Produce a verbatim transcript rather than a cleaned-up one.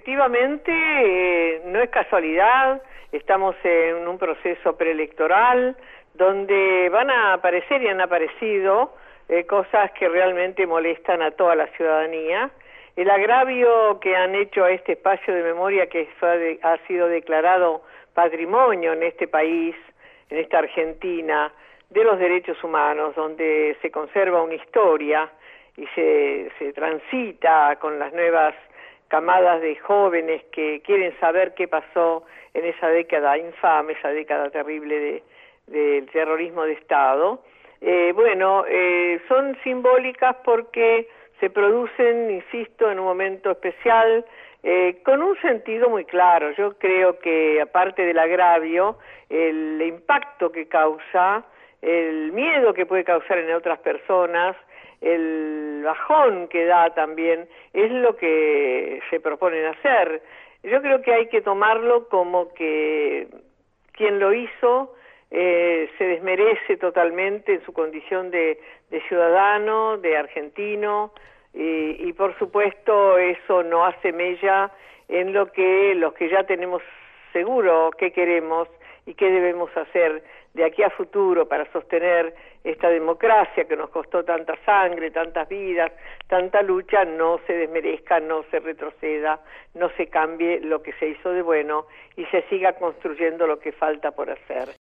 efectivamente, eh, no es casualidad, estamos en un proceso preelectoral donde van a aparecer y han aparecido eh, cosas que realmente molestan a toda la ciudadanía. El agravio que han hecho a este espacio de memoria que fue, ha sido declarado patrimonio en este país, en esta Argentina, de los derechos humanos, donde se conserva una historia y se, se transita con las nuevas camadas de jóvenes que quieren saber qué pasó en esa década infame, esa década terrible de, del terrorismo de Estado. Eh, bueno, eh, son simbólicas porque se producen, insisto, en un momento especial, eh, con un sentido muy claro. Yo creo que, aparte del agravio, el impacto que causa, el miedo que puede causar en otras personas, el bajón que da también, es lo que se proponen hacer. Yo creo que hay que tomarlo como que quien lo hizo eh, se desmerece totalmente en su condición de, de ciudadano, de argentino, y, y por supuesto eso no hace mella en lo que los que ya tenemos seguro qué queremos y qué debemos hacer de aquí a futuro para sostener esta democracia que nos costó tanta sangre, tantas vidas, tanta lucha, no se desmerezca, no se retroceda, no se cambie lo que se hizo de bueno y se siga construyendo lo que falta por hacer.